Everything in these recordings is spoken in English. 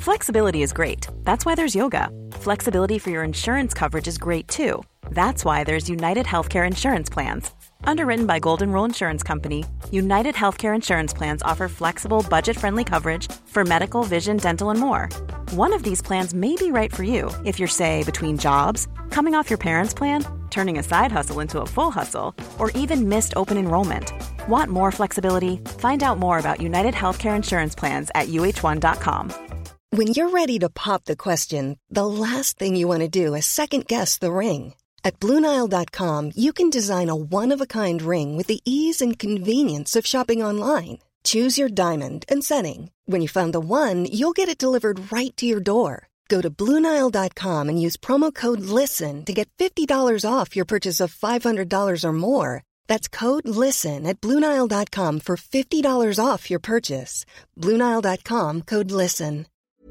Flexibility is great. That's why there's yoga. Flexibility for your insurance coverage is great too. That's why there's United Healthcare Insurance Plans. Underwritten by Golden Rule Insurance Company, United Healthcare Insurance Plans offer flexible, budget-friendly coverage for medical, vision, dental, and more. One of these plans may be right for you if you're, say, between jobs, coming off your parents' plan, turning a side hustle into a full hustle, or even missed open enrollment. Want more flexibility? Find out more about United Healthcare Insurance Plans at uh1.com. When you're ready to pop the question, the last thing you want to do is second-guess the ring. At BlueNile.com, you can design a one-of-a-kind ring with the ease and convenience of shopping online. Choose your diamond and setting. When you find the one, you'll get it delivered right to your door. Go to BlueNile.com and use promo code LISTEN to get $50 off your purchase of $500 or more. That's code LISTEN at BlueNile.com for $50 off your purchase. BlueNile.com, code LISTEN.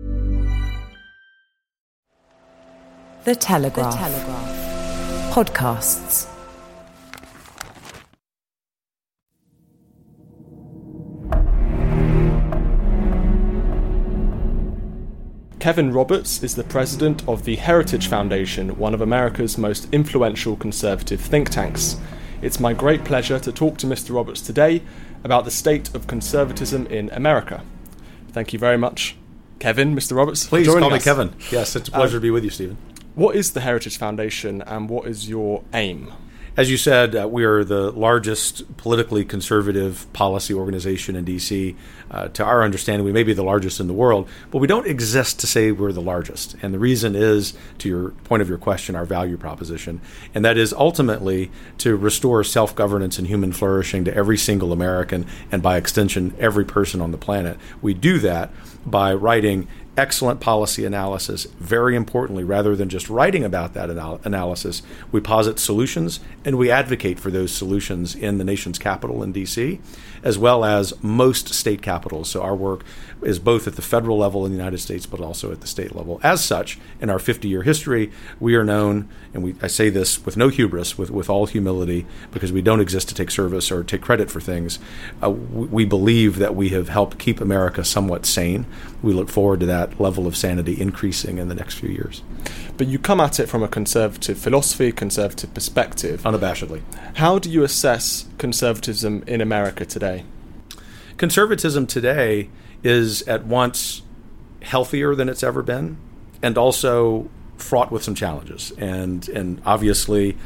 The Telegraph. Podcasts. Kevin Roberts is the president of the Heritage Foundation, one of America's most influential conservative think tanks. It's my great pleasure to talk to Mr. Roberts today about the state of conservatism in America. Thank you very much, Kevin, Mr. Roberts. Please call me Kevin. Yes, it's a pleasure to be with you, Stephen. What is the Heritage Foundation and what is your aim? As you said, we are the largest politically conservative policy organization in D.C. To our understanding, we may be the largest in the world, but we don't exist to say we're the largest. And the reason is, to your point of your question, our value proposition. And that is ultimately to restore self-governance and human flourishing to every single American and by extension, every person on the planet. We do that by writing excellent policy analysis. Very importantly, rather than just writing about that analysis, we posit solutions and we advocate for those solutions in the nation's capital in D.C., as well as most state capitals. So our work is both at the federal level in the United States, but also at the state level. As such, in our 50-year history, we are known, and I say this with no hubris, with all humility, because we don't exist to take service or take credit for things. We believe that we have helped keep America somewhat sane. We look forward to that level of sanity increasing in the next few years. But you come at it from a conservative philosophy, conservative perspective. Unabashedly. How do you assess conservatism in America today? Conservatism today is at once healthier than it's ever been and also fraught with some challenges. And obviously,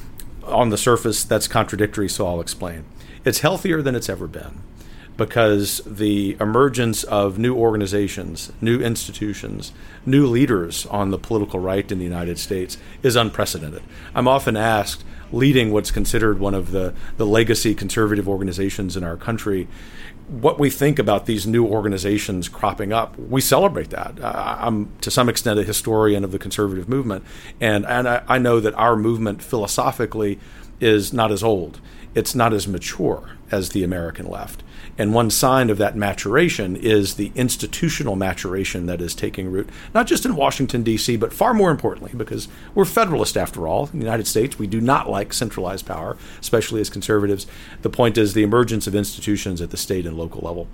on the surface, that's contradictory, so I'll explain. It's healthier than it's ever been because the emergence of new organizations, new institutions, new leaders on the political right in the United States is unprecedented. I'm often asked, leading what's considered one of the legacy conservative organizations in our country, what we think about these new organizations cropping up. We celebrate that. I'm, to some extent, a historian of the conservative movement, and I know that our movement philosophically is not as old. It's not as mature as the American left. And one sign of that maturation is the institutional maturation that is taking root, not just in Washington, D.C., but far more importantly, because we're Federalist after all. In the United States, we do not like centralized power, especially as conservatives. The point is the emergence of institutions at the state and local level.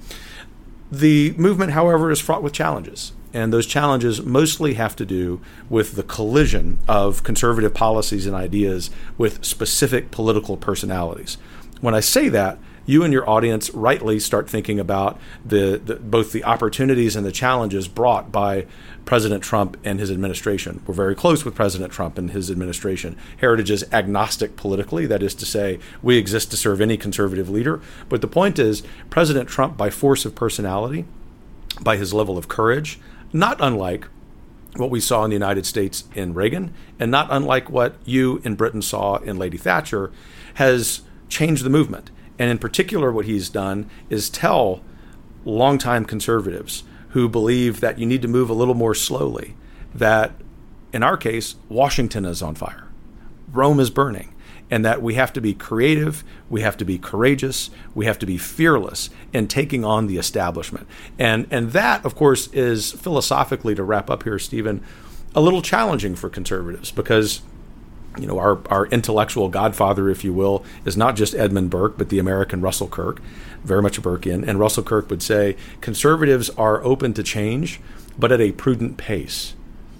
The movement, however, is fraught with challenges. And those challenges mostly have to do with the collision of conservative policies and ideas with specific political personalities. When I say that, you and your audience rightly start thinking about both the opportunities and the challenges brought by President Trump and his administration. We're very close with President Trump and his administration. Heritage is agnostic politically, that is to say, we exist to serve any conservative leader. But the point is, President Trump, by force of personality, by his level of courage, not unlike what we saw in the United States in Reagan, and not unlike what you in Britain saw in Lady Thatcher, has changed the movement. And in particular, what he's done is tell longtime conservatives who believe that you need to move a little more slowly, that in our case, Washington is on fire, Rome is burning, and that we have to be creative, we have to be courageous, we have to be fearless in taking on the establishment. And that, of course, is philosophically, to wrap up here, Stephen, a little challenging for conservatives because our intellectual godfather, if you will, is not just Edmund Burke, but the American Russell Kirk, very much a Burkean. And Russell Kirk would say, conservatives are open to change, but at a prudent pace.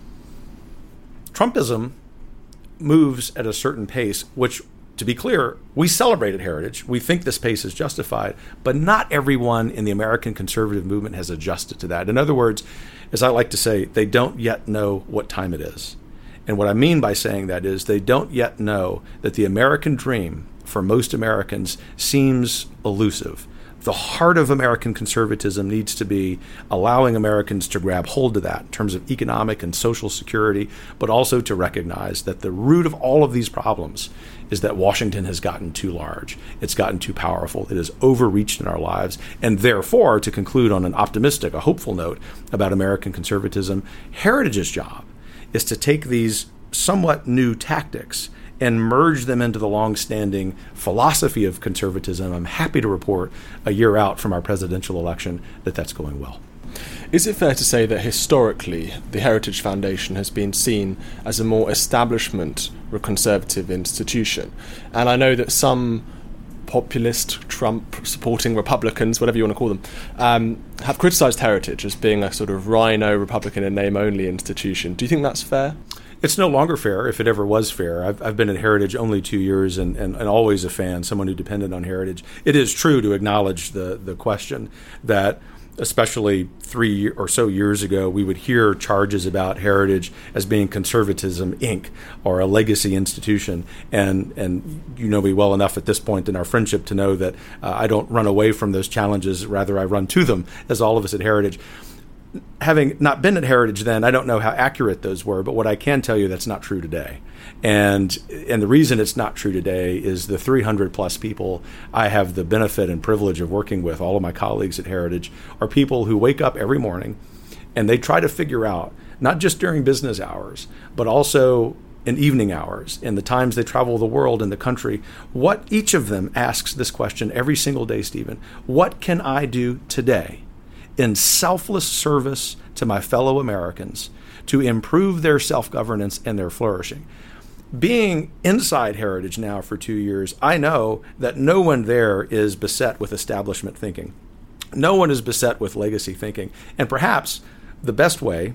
Trumpism moves at a certain pace, which, to be clear, we celebrate at Heritage. We think this pace is justified, but not everyone in the American conservative movement has adjusted to that. In other words, as I like to say, they don't yet know what time it is. And what I mean by saying that is they don't yet know that the American dream for most Americans seems elusive. The heart of American conservatism needs to be allowing Americans to grab hold of that in terms of economic and social security, but also to recognize that the root of all of these problems is that Washington has gotten too large. It's gotten too powerful. It has overreached in our lives. And therefore, to conclude on an optimistic, a hopeful note about American conservatism, Heritage's job is to take these somewhat new tactics and merge them into the long-standing philosophy of conservatism. I'm happy to report a year out from our presidential election that that's going well. Is it fair to say that historically the Heritage Foundation has been seen as a more establishment or conservative institution? And I know that some populist, Trump-supporting Republicans, whatever you want to call them, have criticised Heritage as being a sort of rhino Republican in name-only institution. Do you think that's fair? It's no longer fair, if it ever was fair. I've been at Heritage only 2 years and always a fan, someone who depended on Heritage. It is true to acknowledge the question that, especially 3 or so years ago, we would hear charges about Heritage as being conservatism, Inc., or a legacy institution. And you know me well enough at this point in our friendship to know that I don't run away from those challenges. Rather, I run to them, as all of us at Heritage. Having not been at Heritage then, I don't know how accurate those were, but what I can tell you, that's not true today. And the reason it's not true today is the 300 plus people I have the benefit and privilege of working with, all of my colleagues at Heritage, are people who wake up every morning and they try to figure out, not just during business hours, but also in evening hours, in the times they travel the world and the country, what each of them asks this question every single day, Stephen: what can I do today in selfless service to my fellow Americans to improve their self-governance and their flourishing? Being inside Heritage now for 2 years, I know that no one there is beset with establishment thinking. No one is beset with legacy thinking. And perhaps the best way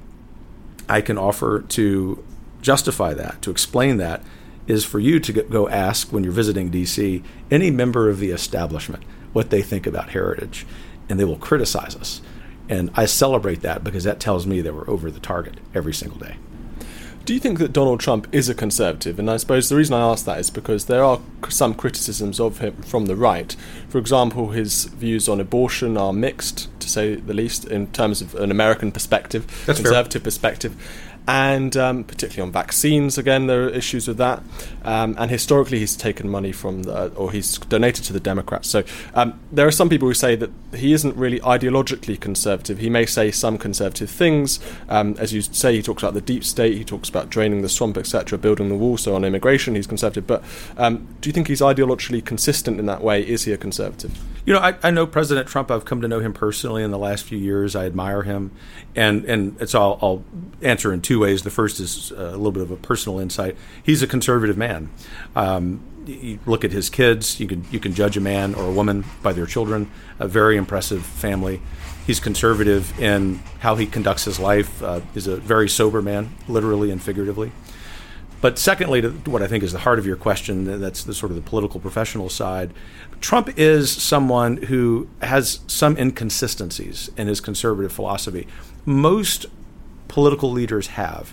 I can offer to justify that, to explain that, is for you to go ask, when you're visiting D.C., any member of the establishment what they think about Heritage, and they will criticize us. And I celebrate that because that tells me that we're over the target every single day. Do you think that Donald Trump is a conservative? And I suppose the reason I ask that is because there are some criticisms of him from the right. For example, his views on abortion are mixed, to say the least, in terms of an American perspective, That's conservative fair. perspective. And particularly on vaccines, again, there are issues with that. And historically, he's taken money from or he's donated to the Democrats. So there are some people who say that he isn't really ideologically conservative. He may say some conservative things. As you say, he talks about the deep state, he talks about draining the swamp, etc., building the wall. So on immigration, he's conservative. But do you think he's ideologically consistent in that way? Is he a conservative? You know, I know President Trump. I've come to know him personally in the last few years. I admire him. And so I'll answer in two ways. The first is a little bit of a personal insight. He's a conservative man. You look at his kids. You can judge a man or a woman by their children. A very impressive family. He's conservative in how he conducts his life. He's a very sober man, literally and figuratively. But secondly, to what I think is the heart of your question, that's the sort of the political professional side, Trump is someone who has some inconsistencies in his conservative philosophy. Most political leaders have.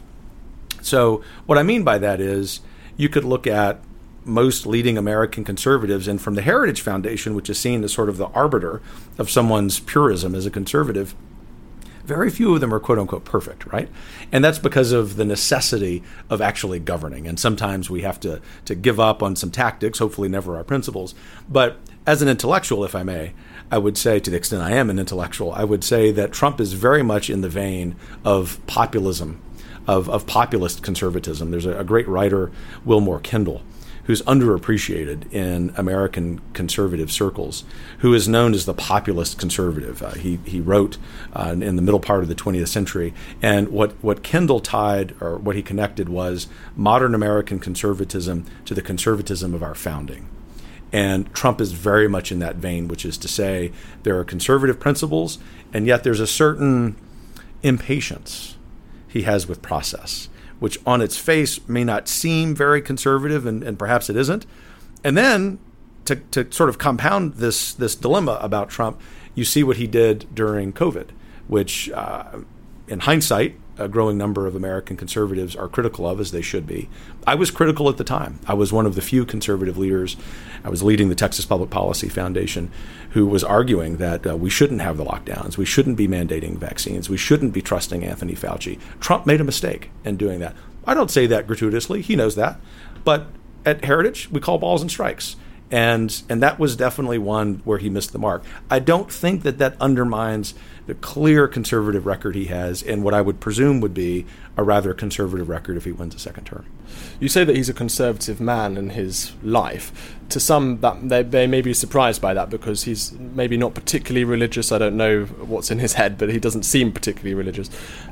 So what I mean by that is you could look at most leading American conservatives, and from the Heritage Foundation, which is seen as sort of the arbiter of someone's purism as a conservative, very few of them are quote-unquote perfect, right? And that's because of the necessity of actually governing. And sometimes we have to give up on some tactics, hopefully never our principles. But as an intellectual, if I may, I would say, to the extent I am an intellectual, I would say that Trump is very much in the vein of populism, of populist conservatism. There's a great writer, Wilmore Kendall, who's underappreciated in American conservative circles, who is known as the populist conservative. He wrote in the middle part of the 20th century, and what Kendall tied, or what he connected, was modern American conservatism to the conservatism of our founding. And Trump is very much in that vein, which is to say there are conservative principles, and yet there's a certain impatience he has with process, which on its face may not seem very conservative, and perhaps it isn't. And then to sort of compound this dilemma about Trump, you see what he did during COVID, which in hindsight, a growing number of American conservatives are critical of, as they should be. I was critical at the time. I was one of the few conservative leaders. I was leading the Texas Public Policy Foundation, who was arguing that we shouldn't have the lockdowns. We shouldn't be mandating vaccines. We shouldn't be trusting Anthony Fauci. Trump made a mistake in doing that. I don't say that gratuitously. He knows that. But at Heritage, we call balls and strikes. And that was definitely one where he missed the mark. I don't think that undermines the clear conservative record he has, and what I would presume would be a rather conservative record if he wins a second term. You say that he's a conservative man in his life. To some, that they may be surprised by that, because he's maybe not particularly religious. I don't know what's in his head, but he doesn't seem particularly religious.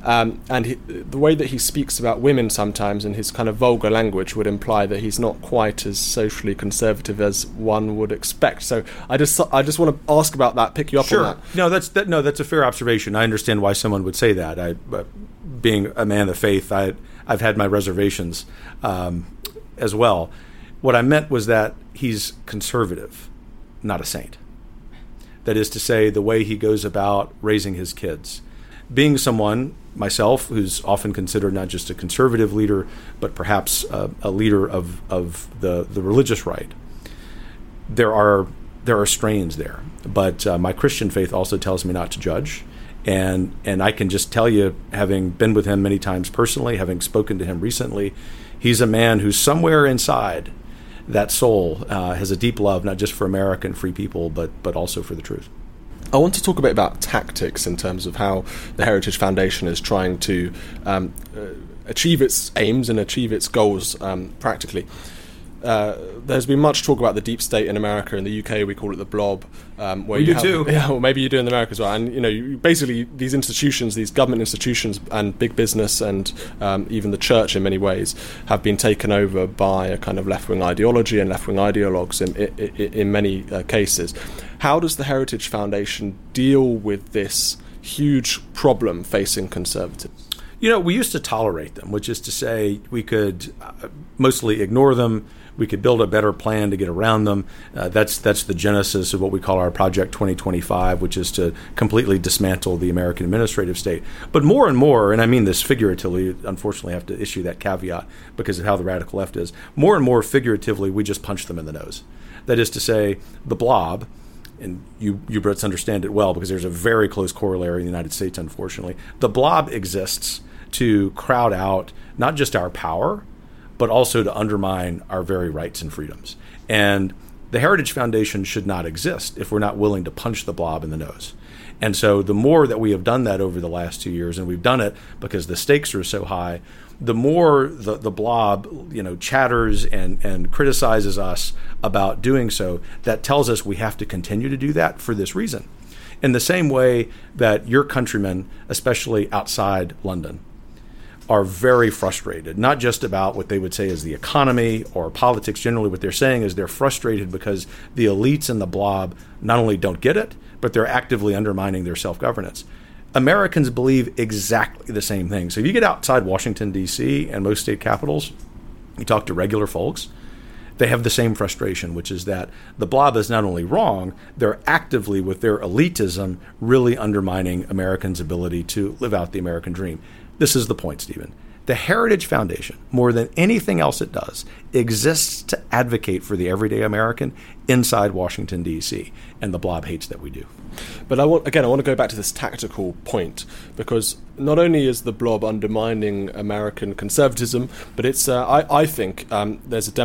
The way that he speaks about women sometimes in his kind of vulgar language would imply that he's not quite as socially conservative as one would expect. So I just want to ask about that, pick you up on that. No, that's a fair observation. I understand why someone would say that. Being a man of faith, I've had my reservations as well. What I meant was that he's conservative, not a saint. That is to say, the way he goes about raising his kids. Being someone, myself, who's often considered not just a conservative leader, but perhaps a leader of the religious right, there are strains there. But my Christian faith also tells me not to judge. And I can just tell you, having been with him many times personally, having spoken to him recently, he's a man who's somewhere inside that soul has a deep love, not just for America and free people, but also for the truth. I want to talk a bit about tactics in terms of how the Heritage Foundation is trying to achieve its aims and achieve its goals practically. There's been much talk about the deep state in America. In the UK, we call it the blob. We do too. Yeah, well, maybe you do in America as well. And basically these institutions, these government institutions, and big business, and even the church in many ways, have been taken over by a kind of left-wing ideology and left-wing ideologues in many cases. How does the Heritage Foundation deal with this huge problem facing conservatives? We used to tolerate them, which is to say we could mostly ignore them. We could build a better plan to get around them. That's the genesis of what we call our Project 2025, which is to completely dismantle the American administrative state. But more and more, and I mean this figuratively, unfortunately I have to issue that caveat because of how the radical left is, more and more figuratively, we just punch them in the nose. That is to say, the blob, and you Brits understand it well because there's a very close corollary in the United States, unfortunately. The blob exists to crowd out not just our power, but also to undermine our very rights and freedoms. And the Heritage Foundation should not exist if we're not willing to punch the blob in the nose. And so the more that we have done that over the last 2 years, and we've done it because the stakes are so high, the more the blob chatters and criticizes us about doing so, that tells us we have to continue to do that for this reason. In the same way that your countrymen, especially outside London, are very frustrated, not just about what they would say is the economy or politics generally. What they're saying is they're frustrated because the elites and the blob not only don't get it, but they're actively undermining their self-governance. Americans believe exactly the same thing. So if you get outside Washington, D.C. and most state capitals, you talk to regular folks, they have the same frustration, which is that the blob is not only wrong, they're actively, with their elitism, really undermining Americans' ability to live out the American dream. This is the point, Stephen. The Heritage Foundation, more than anything else it does, exists to advocate for the everyday American inside Washington, D.C., and the blob hates that we do. But I want to go back to this tactical point, because not only is the blob undermining American conservatism, but it's I think there's a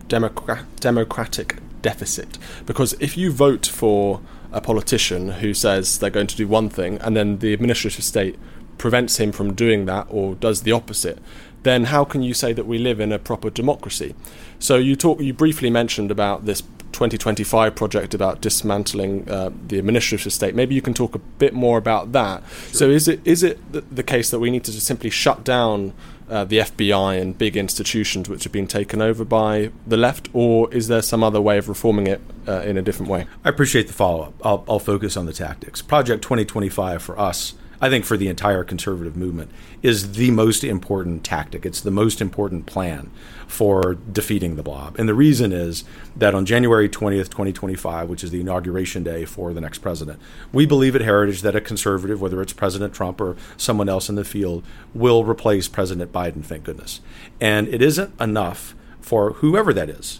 democratic deficit. Because if you vote for a politician who says they're going to do one thing, and then the administrative state prevents him from doing that or does the opposite, then how can you say that we live in a proper democracy? So you briefly mentioned about this 2025 project about dismantling the administrative state. Maybe you can talk a bit more about that. Sure. So is it the case that we need to just simply shut down the FBI and big institutions which have been taken over by the left, or is there some other way of reforming it in a different way? I appreciate the follow-up. I'll focus on the tactics. Project 2025 for us, I think for the entire conservative movement, is the most important tactic. It's the most important plan for defeating the blob. And the reason is that on January 20th, 2025, which is the inauguration day for the next president, we believe at Heritage that a conservative, whether it's President Trump or someone else in the field, will replace President Biden, thank goodness. And it isn't enough for whoever that is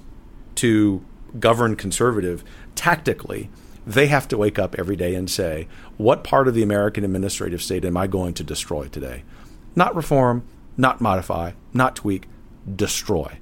to govern conservative tactically. They have to wake up every day and say, what part of the American administrative state am I going to destroy today? Not reform, not modify, not tweak, destroy.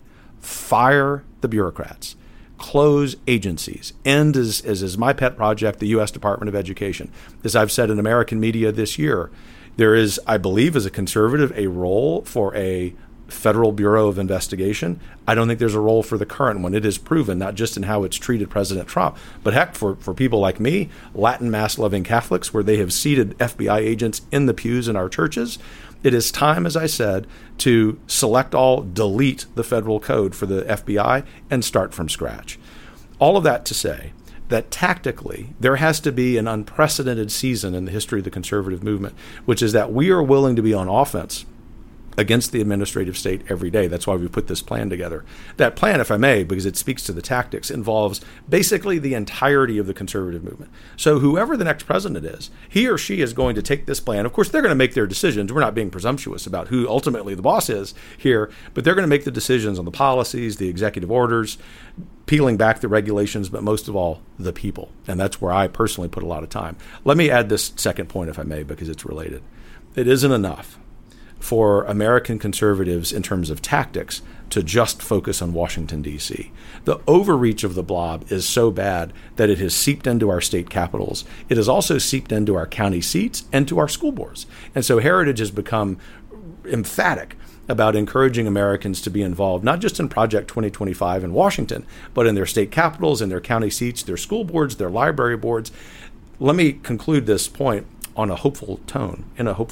Fire the bureaucrats. Close agencies. End, as is my pet project, the U.S. Department of Education. As I've said in American media this year, there is, I believe, as a conservative, a role for a Federal Bureau of Investigation. I don't think there's a role for the current one. It is proven, not just in how it's treated President Trump, but heck, for people like me, Latin Mass-loving Catholics, where they have seated FBI agents in the pews in our churches. It is time, as I said, to select all, delete the federal code for the FBI and start from scratch. All of that to say that tactically, there has to be an unprecedented season in the history of the conservative movement, which is that we are willing to be on offense against the administrative state every day. That's why we put this plan together. That plan, if I may, because it speaks to the tactics, involves basically the entirety of the conservative movement. So whoever the next president is, he or she is going to take this plan. Of course, they're going to make their decisions. We're not being presumptuous about who ultimately the boss is here, but they're going to make the decisions on the policies, the executive orders, peeling back the regulations, but most of all, the people. And that's where I personally put a lot of time. Let me add this second point, if I may, because it's related. It isn't enough for American conservatives in terms of tactics to just focus on Washington, D.C. The overreach of the blob is so bad that it has seeped into our state capitals. It has also seeped into our county seats and to our school boards. And so Heritage has become emphatic about encouraging Americans to be involved, not just in Project 2025 in Washington, but in their state capitals, in their county seats, their school boards, their library boards. Let me conclude this point on a hopeful tone,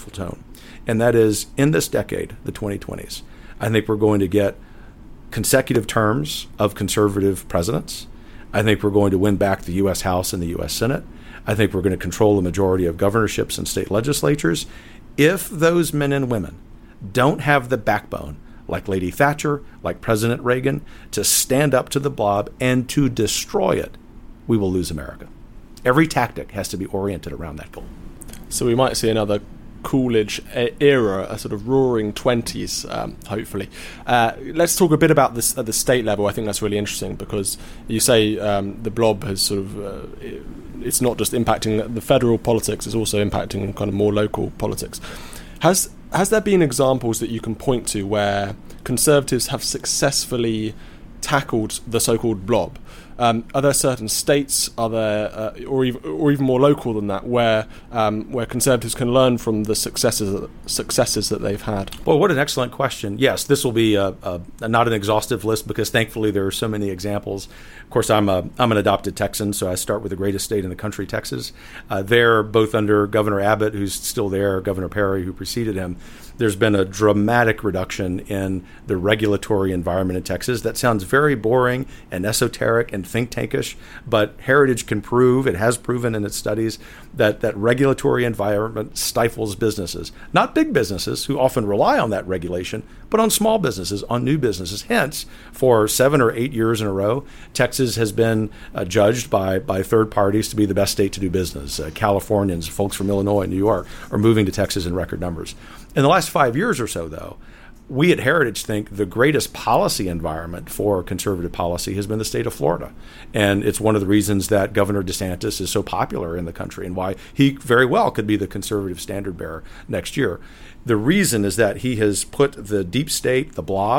and that is, in this decade, the 2020s, I think we're going to get consecutive terms of conservative presidents. I think we're going to win back the U.S. House and the U.S. Senate. I think we're going to control the majority of governorships and state legislatures. If those men and women don't have the backbone, like Lady Thatcher, like President Reagan, to stand up to the blob and to destroy it, we will lose America. Every tactic has to be oriented around that goal. So we might see another Coolidge era, a sort of roaring 20s, hopefully. Let's talk a bit about this at the state level. I think that's really interesting because you say the blob has sort of, it's not just impacting the federal politics, it's also impacting kind of more local politics. Has there been examples that you can point to where conservatives have successfully tackled the so-called blob? Are there certain states, are there, or even more local than that, where conservatives can learn from the successes that they've had? Well, what an excellent question. Yes, this will be not an exhaustive list because thankfully there are so many examples. Of course, I'm an adopted Texan, so I start with the greatest state in the country, Texas. There, both under Governor Abbott, who's still there, Governor Perry, who preceded him, there's been a dramatic reduction in the regulatory environment in Texas. That sounds very boring and esoteric and think tankish, but Heritage can prove, it has proven in its studies, that regulatory environment stifles businesses. Not big businesses who often rely on that regulation, but on small businesses, on new businesses. Hence, for 7 or 8 years in a row, Texas has been judged by third parties to be the best state to do business. Californians, folks from Illinois and New York are moving to Texas in record numbers. In the last 5 years or so, though, we at Heritage think the greatest policy environment for conservative policy has been the state of Florida. And it's one of the reasons that Governor DeSantis is so popular in the country and why he very well could be the conservative standard bearer next year. The reason is that he has put the deep state, the blob,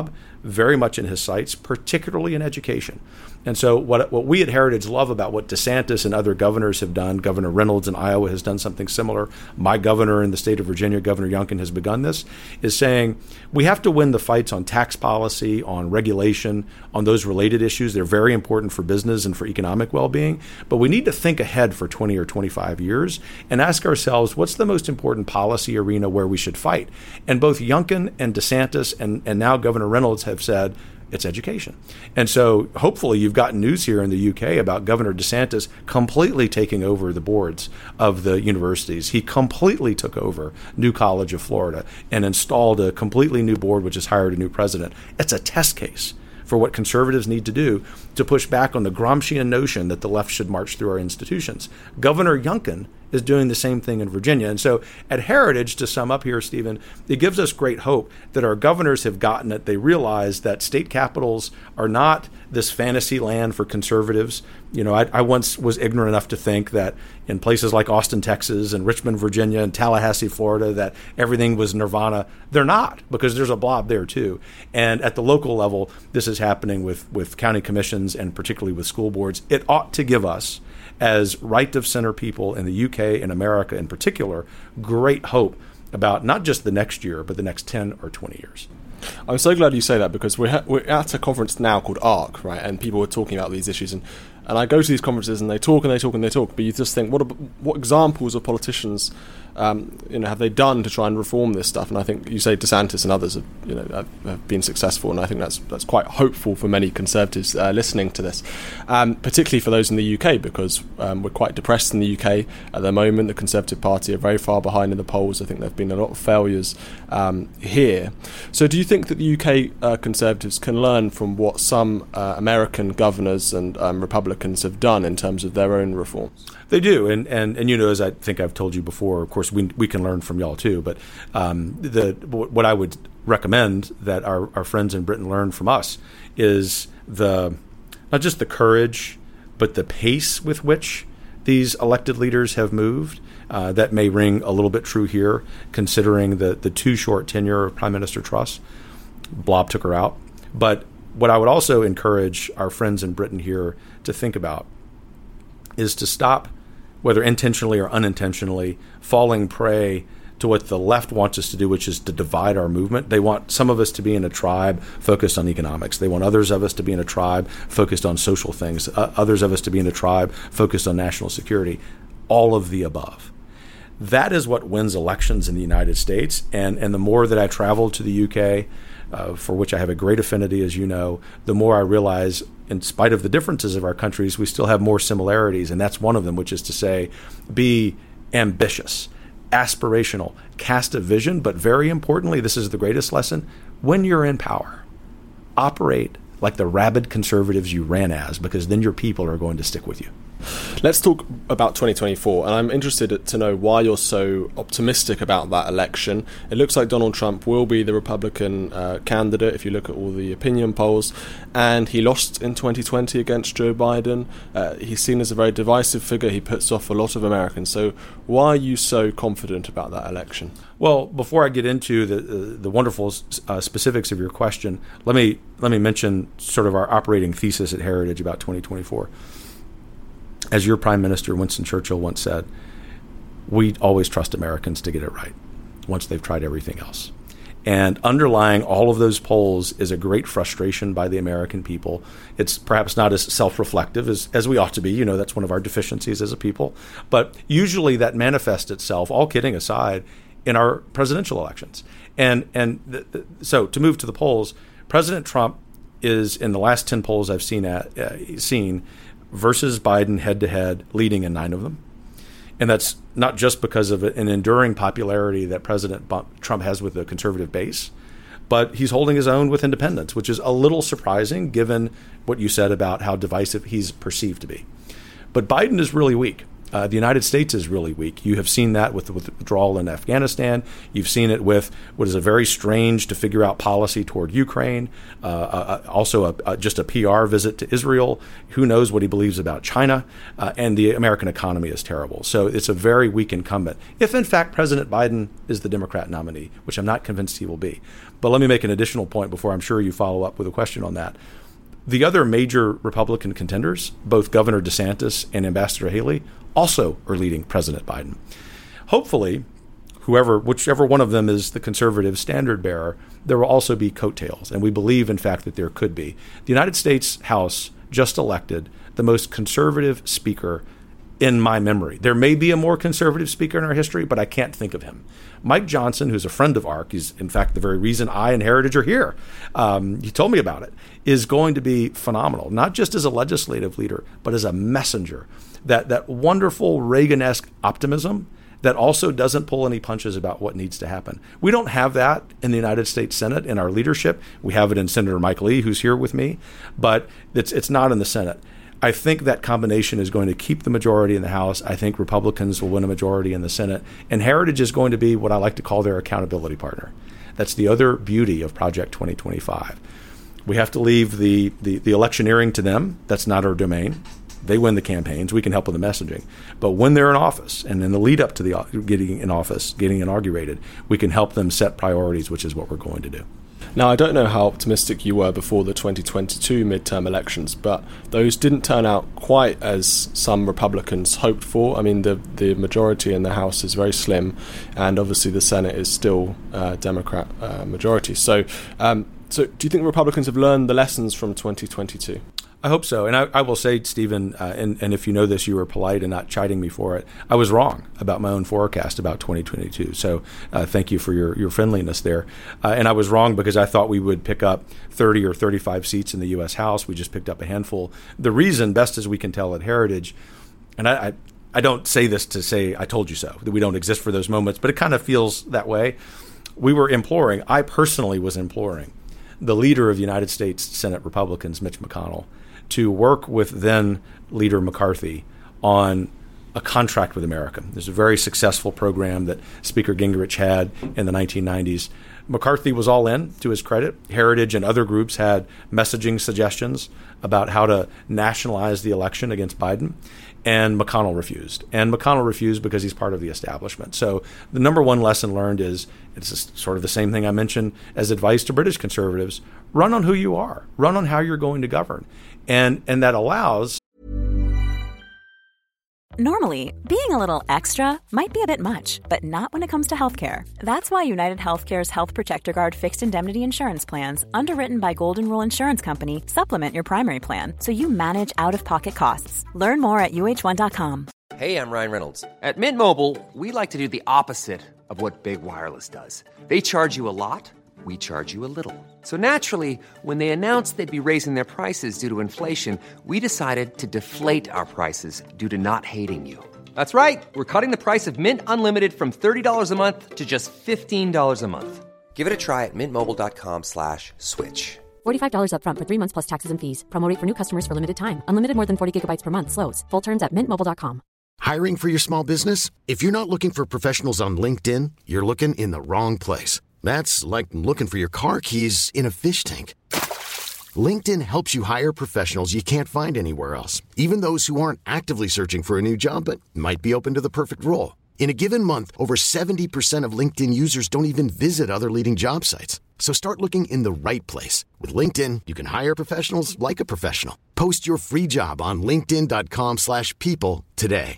very much in his sights, particularly in education. And so what we at Heritage love about what DeSantis and other governors have done, Governor Reynolds in Iowa has done something similar, my governor in the state of Virginia, Governor Youngkin, has begun this, is saying we have to win the fights on tax policy, on regulation, on those related issues. They're very important for business and for economic well-being, but we need to think ahead for 20 or 25 years and ask ourselves, what's the most important policy arena where we should fight? And both Youngkin and DeSantis and now Governor Reynolds have said, it's education. And so hopefully you've gotten news here in the UK about Governor DeSantis completely taking over the boards of the universities. He completely took over New College of Florida and installed a completely new board, which has hired a new president. It's a test case for what conservatives need to do to push back on the Gramscian notion that the left should march through our institutions. Governor Youngkin is doing the same thing in Virginia. And so at Heritage, to sum up here, Stephen, it gives us great hope that our governors have gotten it. They realize that state capitals are not this fantasy land for conservatives. You know, I once was ignorant enough to think that in places like Austin, Texas, and Richmond, Virginia, and Tallahassee, Florida, that everything was nirvana. They're not, because there's a blob there too. And at the local level, this is happening with county commissions and particularly with school boards. It ought to give us, as right-of-center people in the UK and America in particular, great hope about not just the next year, but the next 10 or 20 years. I'm so glad you say that, because we're at a conference now called ARC, right? And people are talking about these issues. And I go to these conferences and they talk and they talk and they talk. But you just think, what examples of politicians have they done to try and reform this stuff? And I think you say DeSantis and others have been successful, and I think that's quite hopeful for many conservatives listening to this, particularly for those in the UK, because we're quite depressed in the UK at the moment. The Conservative Party are very far behind in the polls. I think there have been a lot of failures here. So do you think that the UK Conservatives can learn from what some American governors and Republicans have done in terms of their own reforms? They do, and you know, as I think I've told you before, of course, we can learn from y'all too. But what I would recommend that our friends in Britain learn from us is not just the courage, but the pace with which these elected leaders have moved. That may ring a little bit true here, considering the too short tenure of Prime Minister Truss. Blob took her out. But what I would also encourage our friends in Britain here to think about is to stop, whether intentionally or unintentionally, falling prey to what the left wants us to do, which is to divide our movement. They want some of us to be in a tribe focused on economics. They want others of us to be in a tribe focused on social things, others of us to be in a tribe focused on national security, all of the above. That is what wins elections in the United States. And the more that I travel to the UK, for which I have a great affinity, as you know, the more I realize, in spite of the differences of our countries, we still have more similarities. And that's one of them, which is to say, be ambitious, aspirational, cast a vision. But very importantly, this is the greatest lesson, when you're in power, operate like the rabid conservatives you ran as, because then your people are going to stick with you. Let's talk about 2024, and I'm interested to know why you're so optimistic about that election. It looks like Donald Trump will be the Republican candidate if you look at all the opinion polls, and he lost in 2020 against Joe Biden. He's seen as a very divisive figure. He puts off a lot of Americans. So why are you so confident about that election? Well, before I get into the wonderful specifics of your question, let me mention sort of our operating thesis at Heritage about 2024. As your Prime Minister, Winston Churchill, once said, we always trust Americans to get it right once they've tried everything else. And underlying all of those polls is a great frustration by the American people. It's perhaps not as self-reflective as we ought to be. You know, that's one of our deficiencies as a people. But usually that manifests itself, all kidding aside, in our presidential elections. So to move to the polls, President Trump is, in the last 10 polls I've seen versus Biden head-to-head, leading in 9 of them. And that's not just because of an enduring popularity that President Trump has with the conservative base, but he's holding his own with independents, which is a little surprising given what you said about how divisive he's perceived to be. But Biden is really weak. The United States is really weak. You have seen that with the withdrawal in Afghanistan. You've seen it with what is a very strange to figure out policy toward Ukraine. Also, just a PR visit to Israel. Who knows what he believes about China? And the American economy is terrible. So it's a very weak incumbent. If, in fact, President Biden is the Democrat nominee, which I'm not convinced he will be. But let me make an additional point before I'm sure you follow up with a question on that. The other major Republican contenders, both Governor DeSantis and Ambassador Haley, also are leading President Biden. Hopefully, whichever one of them is the conservative standard bearer, there will also be coattails. And we believe, in fact, that there could be. The United States House just elected the most conservative speaker in my memory. There may be a more conservative speaker in our history, but I can't think of him. Mike Johnson, who's a friend of ARC, he's in fact the very reason I and Heritage are here. He told me about it, is going to be phenomenal, not just as a legislative leader, but as a messenger. That wonderful Reagan-esque optimism that also doesn't pull any punches about what needs to happen. We don't have that in the United States Senate in our leadership. We have it in Senator Mike Lee, who's here with me, but it's not in the Senate. I think that combination is going to keep the majority in the House. I think Republicans will win a majority in the Senate. And Heritage is going to be what I like to call their accountability partner. That's the other beauty of Project 2025. We have to leave the electioneering to them. That's not our domain. They win the campaigns. We can help with the messaging. But when they're in office and in the lead up to the getting in office, getting inaugurated, we can help them set priorities, which is what we're going to do. Now, I don't know how optimistic you were before the 2022 midterm elections, but those didn't turn out quite as some Republicans hoped for. I mean, the majority in the House is very slim, and obviously the Senate is still Democrat majority. So do you think Republicans have learned the lessons from 2022? I hope so. And I will say, Stephen, and if you know this, you were polite and not chiding me for it. I was wrong about my own forecast about 2022. So thank you for your friendliness there. And I was wrong because I thought we would pick up 30 or 35 seats in the U.S. House. We just picked up a handful. The reason, best as we can tell at Heritage, and I don't say this to say I told you so, that we don't exist for those moments, but it kind of feels that way. We were imploring, I personally was imploring, the leader of the United States Senate Republicans, Mitch McConnell, to work with then leader McCarthy on a contract with America. There's a very successful program that Speaker Gingrich had in the 1990s. McCarthy was all in, to his credit. Heritage and other groups had messaging suggestions about how to nationalize the election against Biden, and McConnell refused. And McConnell refused because he's part of the establishment. So the number one lesson learned is, it's sort of the same thing I mentioned as advice to British conservatives: run on who you are, run on how you're going to govern. And that allows... Normally, being a little extra might be a bit much, but not when it comes to healthcare. That's why United Healthcare's Health Protector Guard fixed indemnity insurance plans, underwritten by Golden Rule Insurance Company, supplement your primary plan so you manage out-of-pocket costs. Learn more at UH1.com. Hey, I'm Ryan Reynolds. At Mint Mobile, we like to do the opposite of what Big Wireless does. They charge you a lot. We charge you a little. So naturally, when they announced they'd be raising their prices due to inflation, we decided to deflate our prices due to not hating you. That's right. We're cutting the price of Mint Unlimited from $30 a month to just $15 a month. Give it a try at mintmobile.com/switch. $45 up front for 3 months plus taxes and fees. Promo rate for new customers for limited time. Unlimited more than 40 gigabytes per month. Slows full terms at mintmobile.com. Hiring for your small business? If you're not looking for professionals on LinkedIn, you're looking in the wrong place. That's like looking for your car keys in a fish tank. LinkedIn helps you hire professionals you can't find anywhere else, even those who aren't actively searching for a new job but might be open to the perfect role. In a given month, over 70% of LinkedIn users don't even visit other leading job sites. So start looking in the right place. With LinkedIn, you can hire professionals like a professional. Post your free job on linkedin.com/people today.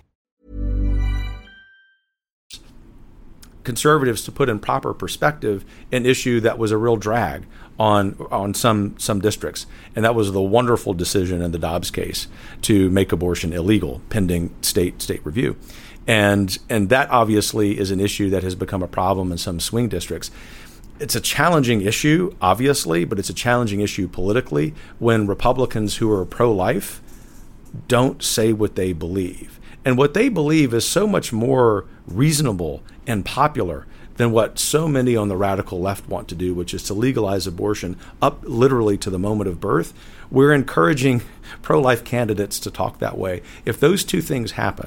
Conservatives to put in proper perspective an issue that was a real drag on some districts, and that was the wonderful decision in the Dobbs case to make abortion illegal pending state review, and that obviously is an issue that has become a problem in some swing districts. It's a challenging issue, obviously, but it's a challenging issue politically when Republicans who are pro-life don't say what they believe. And what they believe is so much more reasonable and popular than what so many on the radical left want to do, which is to legalize abortion up literally to the moment of birth. We're encouraging pro-life candidates to talk that way. If those two things happen,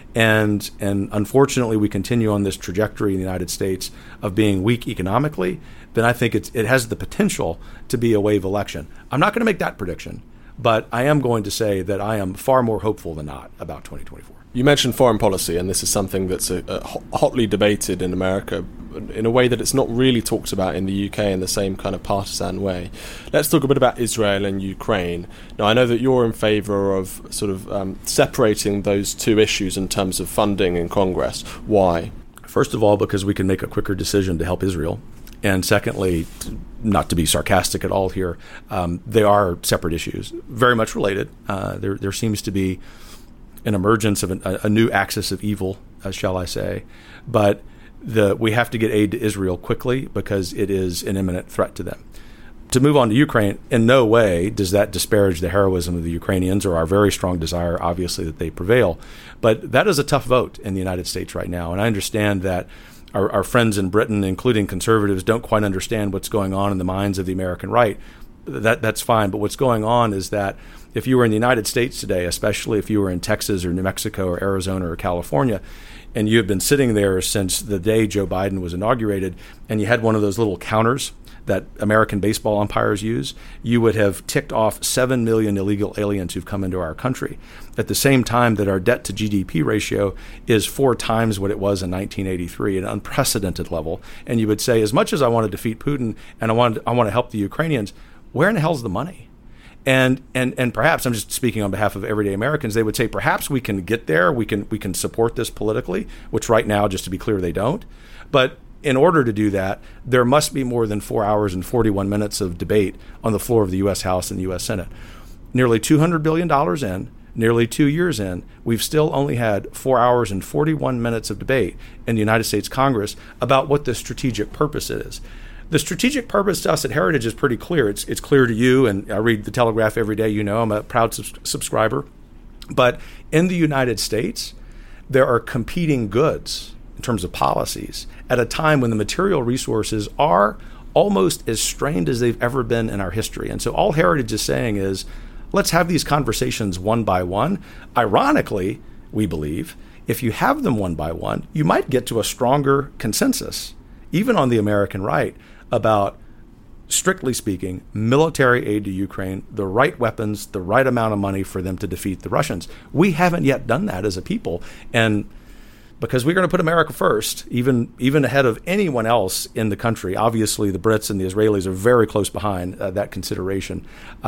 And unfortunately, we continue on this trajectory in the United States of being weak economically, then I think it has the potential to be a wave election. I'm not going to make that prediction, but I am going to say that I am far more hopeful than not about 2024. You mentioned foreign policy, and this is something that's hotly debated in America in a way that it's not really talked about in the UK in the same kind of partisan way. Let's talk a bit about Israel and Ukraine. Now, I know that you're in favour of sort of separating those two issues in terms of funding in Congress. Why? First of all, because we can make a quicker decision to help Israel. And secondly, not to be sarcastic at all here, they are separate issues, very much related. There seems to be an emergence of a new axis of evil, shall I say. But we have to get aid to Israel quickly because it is an imminent threat to them. To move on to Ukraine, in no way does that disparage the heroism of the Ukrainians or our very strong desire, obviously, that they prevail. But that is a tough vote in the United States right now. And I understand that our friends in Britain, including conservatives, don't quite understand what's going on in the minds of the American right. That's fine. But what's going on is that if you were in the United States today, especially if you were in Texas or New Mexico or Arizona or California, and you have been sitting there since the day Joe Biden was inaugurated, and you had one of those little counters that American baseball umpires use, you would have ticked off 7 million illegal aliens who've come into our country. At the same time that our debt to GDP ratio is 4 times what it was in 1983, an unprecedented level. And you would say, as much as I want to defeat Putin and I want to help the Ukrainians, where in the hell's the money? And perhaps, I'm just speaking on behalf of everyday Americans, they would say perhaps we can get there, we can support this politically, which right now, just to be clear, they don't. But in order to do that, there must be more than 4 hours and 41 minutes of debate on the floor of the U.S. House and the U.S. Senate. Nearly $200 billion in, nearly 2 years in, we've still only had 4 hours and 41 minutes of debate in the United States Congress about what the strategic purpose is. The strategic purpose to us at Heritage is pretty clear. It's clear to you, and I read the Telegraph every day. You know, I'm a proud subscriber. But in the United States, there are competing goods in terms of policies at a time when the material resources are almost as strained as they've ever been in our history. And so all Heritage is saying is, let's have these conversations one by one. Ironically, we believe, if you have them one by one, you might get to a stronger consensus, even on the American right, about, strictly speaking, military aid to Ukraine, the right weapons, the right amount of money for them to defeat the Russians. We haven't yet done that as a people. And because we're going to put America first, even ahead of anyone else in the country. Obviously, the Brits and the Israelis are very close behind that consideration.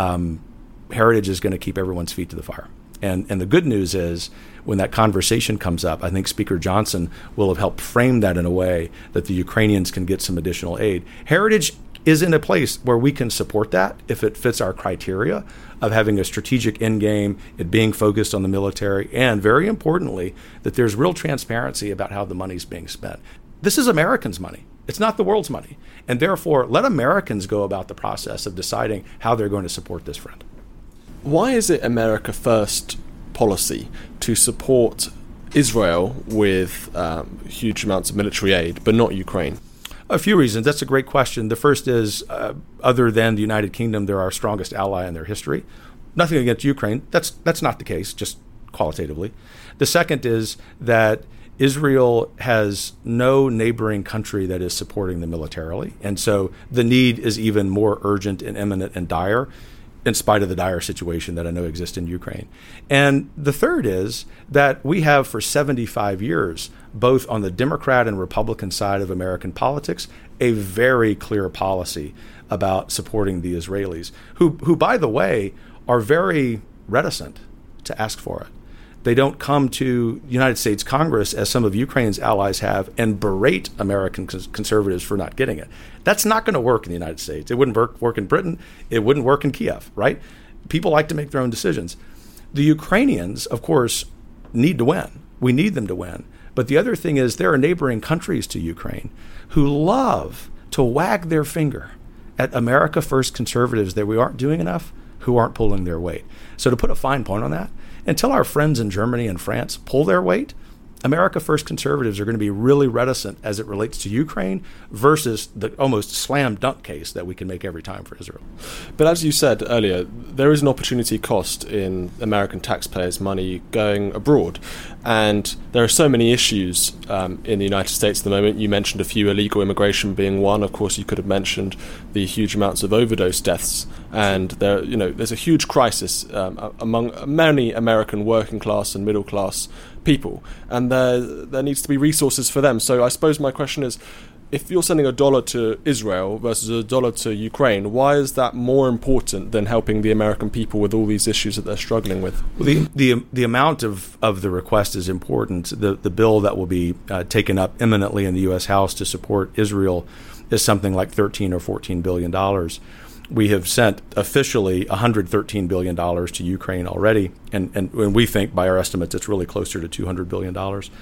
Heritage is going to keep everyone's feet to the fire. And the good news is, when that conversation comes up, I think Speaker Johnson will have helped frame that in a way that the Ukrainians can get some additional aid. Heritage is in a place where we can support that if it fits our criteria of having a strategic end game, it being focused on the military, and very importantly, that there's real transparency about how the money's being spent. This is Americans' money. It's not the world's money. And therefore, let Americans go about the process of deciding how they're going to support this friend. Why is it America First policy to support Israel with huge amounts of military aid, but not Ukraine? A few reasons. That's a great question. The first is, other than the United Kingdom, they're our strongest ally in their history. Nothing against Ukraine. That's not the case, just qualitatively. The second is that Israel has no neighboring country that is supporting them militarily. And so the need is even more urgent and imminent and dire, in spite of the dire situation that I know exists in Ukraine. And the third is that we have for 75 years, both on the Democrat and Republican side of American politics, a very clear policy about supporting the Israelis, who by the way, are very reticent to ask for it. They don't come to the United States Congress, as some of Ukraine's allies have, and berate American conservatives for not getting it. That's not going to work in the United States. It wouldn't work in Britain. It wouldn't work in Kiev, right? People like to make their own decisions. The Ukrainians, of course, need to win. We need them to win. But the other thing is, there are neighboring countries to Ukraine who love to wag their finger at America First conservatives that we aren't doing enough, who aren't pulling their weight. So to put a fine point on that, until our friends in Germany and France pull their weight, America First conservatives are going to be really reticent as it relates to Ukraine versus the almost slam dunk case that we can make every time for Israel. But as you said earlier, there is an opportunity cost in American taxpayers' money going abroad. And there are so many issues in the United States at the moment. You mentioned a few, illegal immigration being one. Of course, you could have mentioned the huge amounts of overdose deaths. And there's a huge crisis among many American working class and middle class people, and there needs to be resources for them. So I suppose my question is, if you're sending $1 to Israel versus $1 to Ukraine, why is that more important than helping the American people with all these issues that they're struggling with? Well, the amount of the request is important. The bill that will be taken up imminently in the U.S. House to support Israel is something like $13 or $14 billion. We have sent officially $113 billion to Ukraine already, and we think, by our estimates, it's really closer to $200 billion.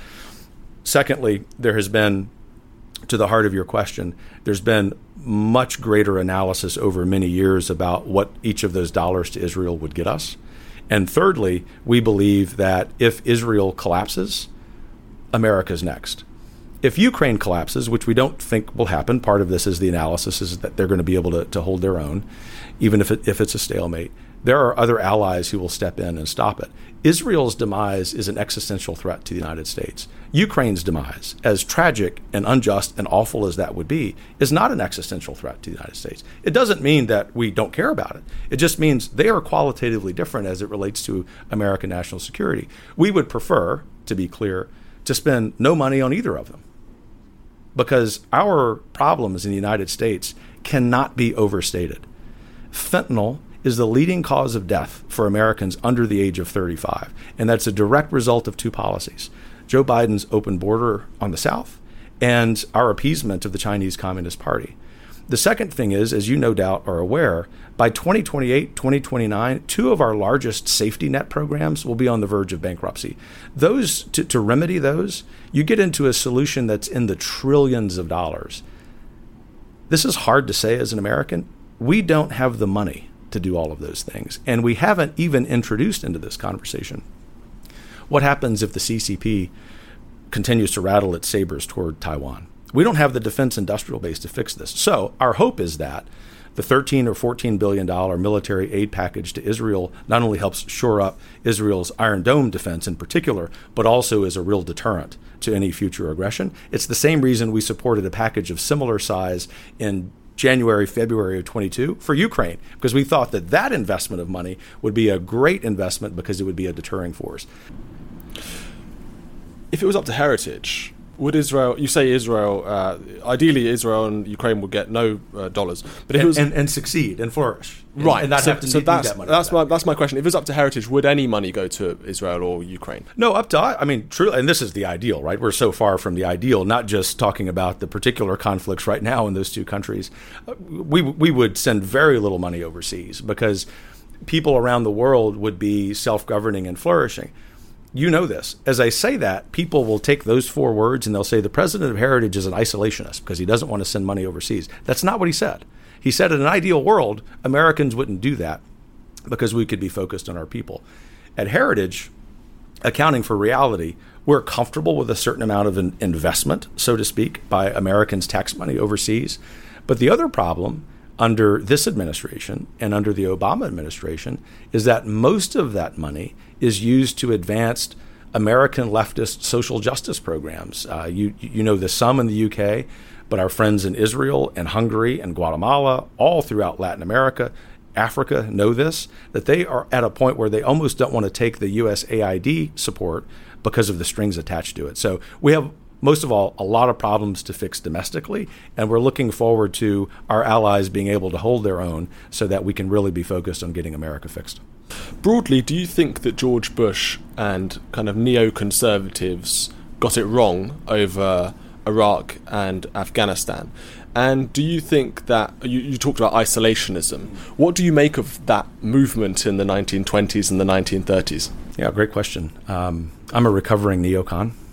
Secondly, there has been, to the heart of your question, there's been much greater analysis over many years about what each of those dollars to Israel would get us. And thirdly, we believe that if Israel collapses, America's next. If Ukraine collapses, which we don't think will happen, part of this is the analysis is that they're going to be able to hold their own, even if it's a stalemate. There are other allies who will step in and stop it. Israel's demise is an existential threat to the United States. Ukraine's demise, as tragic and unjust and awful as that would be, is not an existential threat to the United States. It doesn't mean that we don't care about it. It just means they are qualitatively different as it relates to American national security. We would prefer, to be clear, to spend no money on either of them, because our problems in the United States cannot be overstated. Fentanyl is the leading cause of death for Americans under the age of 35, and that's a direct result of two policies: Joe Biden's open border on the South and our appeasement of the Chinese Communist Party. The second thing is, as you no doubt are aware, by 2028, 2029, two of our largest safety net programs will be on the verge of bankruptcy. Those, to remedy those, you get into a solution that's in the trillions of dollars. This is hard to say as an American. We don't have the money to do all of those things, and we haven't even introduced into this conversation what happens if the CCP continues to rattle its sabers toward Taiwan. We don't have the defense industrial base to fix this. So our hope is that the $13 or $14 billion military aid package to Israel not only helps shore up Israel's Iron Dome defense in particular, but also is a real deterrent to any future aggression. It's the same reason we supported a package of similar size in January, February of 22 for Ukraine, because we thought that that investment of money would be a great investment because it would be a deterring force. If it was up to Heritage, would Israel, you say Israel, ideally Israel and Ukraine would get no dollars, but if it was, and succeed and flourish, right? And not have to need that money. That's my question. If it's up to Heritage, would any money go to Israel or Ukraine? No, up to, I mean, truly, and this is the ideal, right? We're so far from the ideal. Not just talking about the particular conflicts right now in those two countries. We would send very little money overseas because people around the world would be self-governing and flourishing. You know this. As I say that, people will take those four words and they'll say the president of Heritage is an isolationist because he doesn't want to send money overseas. That's not what he said. He said in an ideal world, Americans wouldn't do that because we could be focused on our people. At Heritage, accounting for reality, we're comfortable with a certain amount of an investment, so to speak, by Americans' tax money overseas. But the other problem under this administration and under the Obama administration is that most of that money is used to advance American leftist social justice programs. You know this some in the UK, but our friends in Israel and Hungary and Guatemala, all throughout Latin America, Africa know this, that they are at a point where they almost don't want to take the USAID support because of the strings attached to it. So we have, most of all, a lot of problems to fix domestically, and we're looking forward to our allies being able to hold their own so that we can really be focused on getting America fixed. Broadly, do you think that George Bush and kind of neoconservatives got it wrong over Iraq and Afghanistan? And do you think that, you talked about isolationism, what do you make of that movement in the 1920s and the 1930s? Yeah, great question. I'm a recovering neocon.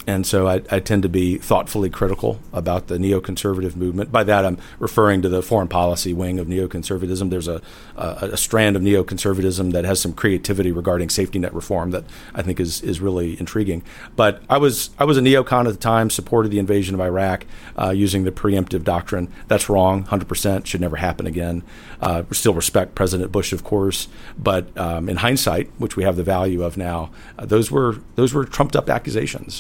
And so I tend to be thoughtfully critical about the neoconservative movement. By that, I'm referring to the foreign policy wing of neoconservatism. There's a strand of neoconservatism that has some creativity regarding safety net reform that I think is really intriguing. But I was a neocon at the time, supported the invasion of Iraq using the preemptive doctrine. That's wrong, 100%, should never happen again. Still respect President Bush, of course, but in hindsight, which we have the value of now, those were trumped up accusations.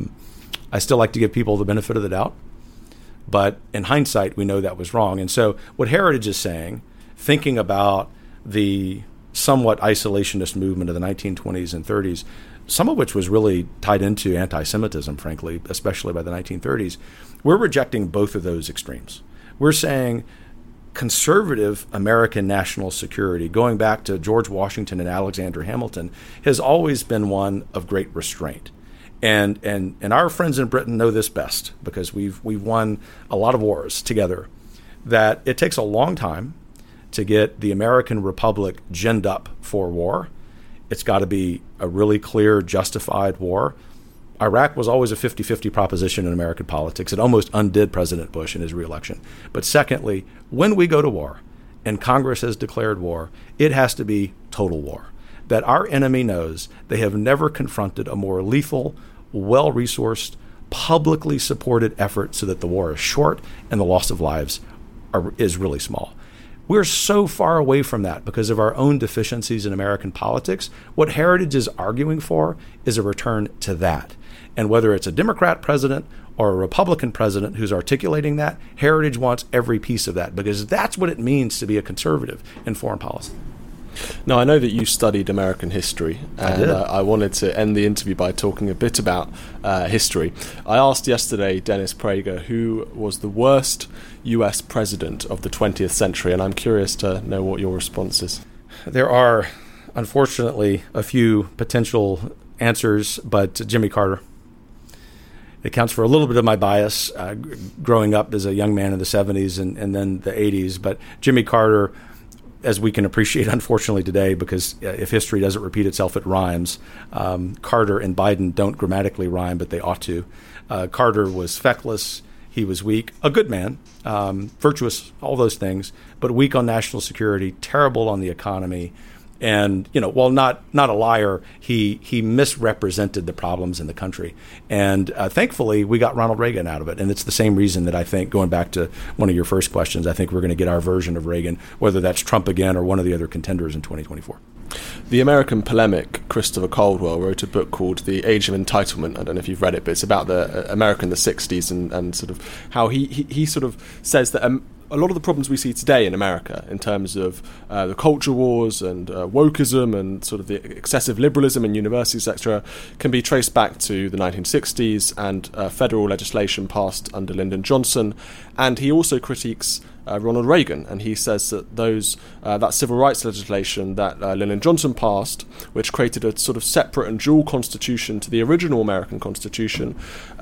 I still like to give people the benefit of the doubt, but in hindsight, we know that was wrong. And so what Heritage is saying, thinking about the somewhat isolationist movement of the 1920s and 30s, some of which was really tied into anti-Semitism, frankly, especially by the 1930s, we're rejecting both of those extremes. We're saying conservative American national security, going back to George Washington and Alexander Hamilton, has always been one of great restraint. And our friends in Britain know this best because we've won a lot of wars together, that it takes a long time to get the American Republic ginned up for war. It's got to be a really clear, justified war. Iraq was always a 50-50 proposition in American politics. It almost undid President Bush in his reelection. But secondly, when we go to war and Congress has declared war, it has to be total war. That our enemy knows they have never confronted a more lethal, well-resourced, publicly supported effort so that the war is short and the loss of lives is really small. We're so far away from that because of our own deficiencies in American politics. What Heritage is arguing for is a return to that. And whether it's a Democrat president or a Republican president who's articulating that, Heritage wants every piece of that because that's what it means to be a conservative in foreign policy. Now, I know that you studied American history, and I wanted to end the interview by talking a bit about history. I asked yesterday Dennis Prager who was the worst U.S. president of the 20th century, and I'm curious to know what your response is. There are, unfortunately, a few potential answers, but Jimmy Carter. It accounts for a little bit of my bias growing up as a young man in the 70s and then the 80s, but Jimmy Carter, as we can appreciate, unfortunately, today, because if history doesn't repeat itself, it rhymes. Carter and Biden don't grammatically rhyme, but they ought to. Carter was feckless. He was weak. A good man, virtuous, all those things, but weak on national security, terrible on the economy. And, while not a liar, he misrepresented the problems in the country. And thankfully, we got Ronald Reagan out of it. And it's the same reason that I think, going back to one of your first questions, I think we're going to get our version of Reagan, whether that's Trump again or one of the other contenders in 2024. The American polemic, Christopher Caldwell, wrote a book called The Age of Entitlement. I don't know if you've read it, but it's about the America in the 60s and sort of how he sort of says that a lot of the problems we see today in America in terms of the culture wars and wokeism and sort of the excessive liberalism in universities, etc., can be traced back to the 1960s and federal legislation passed under Lyndon Johnson. And he also critiques Ronald Reagan, and he says that that civil rights legislation that Lyndon Johnson passed, which created a sort of separate and dual constitution to the original American Constitution,